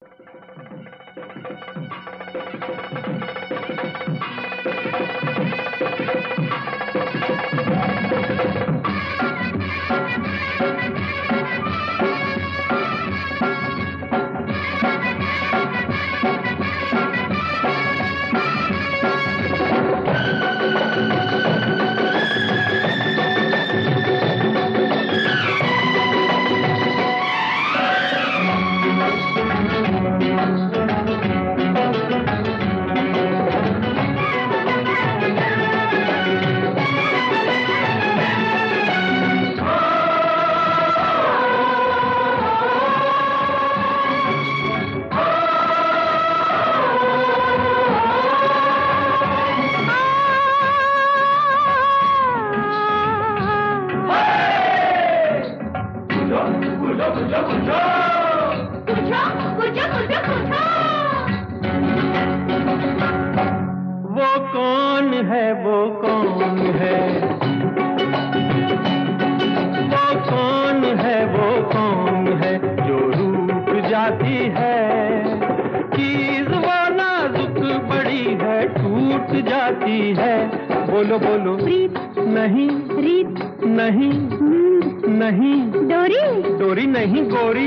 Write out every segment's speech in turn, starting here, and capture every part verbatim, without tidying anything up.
बोलो बोलो प्रीत नहीं, रीत नहीं, नहीं, डोरी डोरी नहीं गोरी।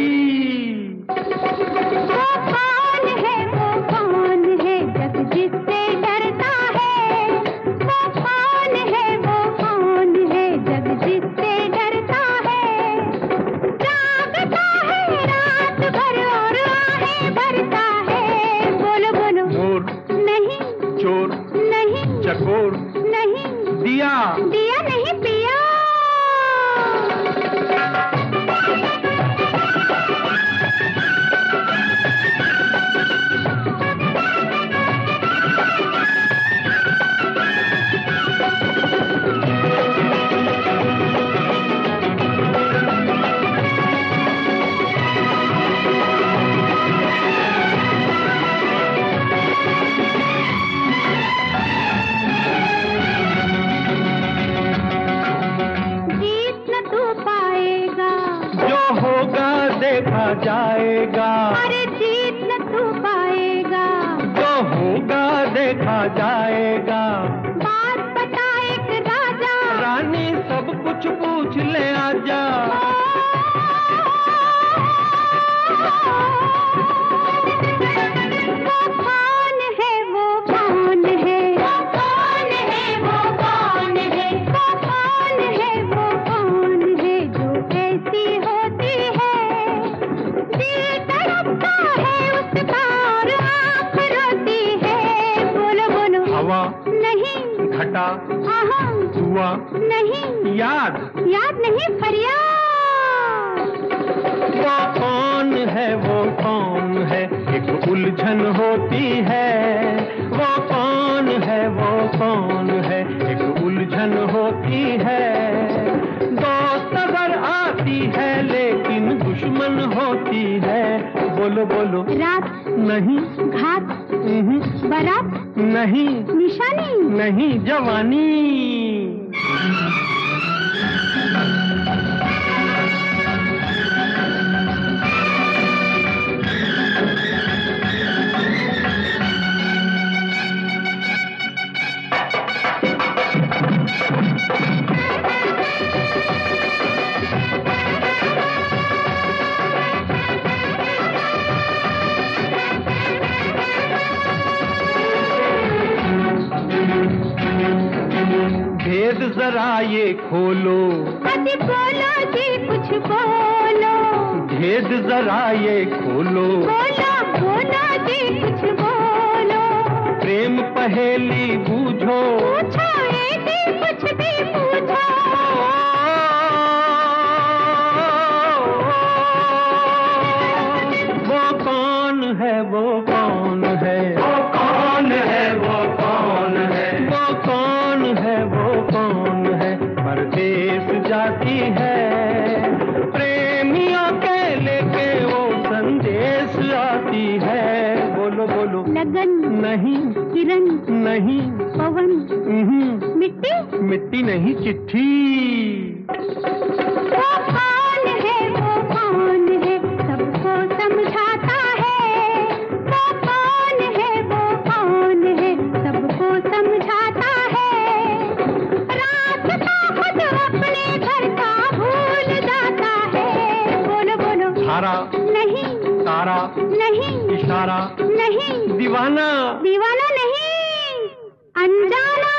वो कौन है, वो कौन है जग जिससे डरता है? वो कौन है, वो कौन है जग जिससे डरता है? जागता है रात भर और आहें भरता है। बोलो बोलो मोर नहीं, चोर नहीं, चकोर नहीं, दिया दिया नहीं पिया। देखा जाएगा, अरे जीत न तू पाएगा। जो होगा देखा जाएगा। बात बता एक राजा, रानी सब कुछ पूछ ले आजा। वो कौन है, वो कौन है, वो कौन है, वो कौन है, वो कौन है, वो कौन है जो ऐसी होती है? दिल तड़पता है उसका और आँख रोती है। बोलो बोलो हवा नहीं, घटा आहा हुआ नहीं, याद याद नहीं फरियाद। वो कौन है, वो कौन है एक उलझन होती है। वो कौन है, वो कौन है एक उलझन होती है। दोस्त नजर आती है लेकिन दुश्मन होती है। बोलो बोलो रात नहीं, घात नहीं, बारात नहीं, निशानी नहीं, जवानी। भेद जरा ये खोलो, अति बोलो जी कुछ बोलो। भेद जरा ये खोलो, बोलो बोलो जी कुछ बोलो। प्रेम पहेली बूझो, पूछो ये जी कुछ भी पूछो। वो कौन है, वो कौन है, वो कौन है, वो कौन है, वो कौन है, वो कौन है परदेस जाती है। प्रेमियों के लेके वो संदेश आती है। बोलो बोलो लगन नहीं, किरण नहीं, पवन नहीं, मिट्टी मिट्टी नहीं चिट्ठी। वो कौन है, वो कौन है सबको समझाता है। प्यारा नहीं, तारा नहीं, इशारा नहीं, दीवाना दीवाना नहीं, अनजाना।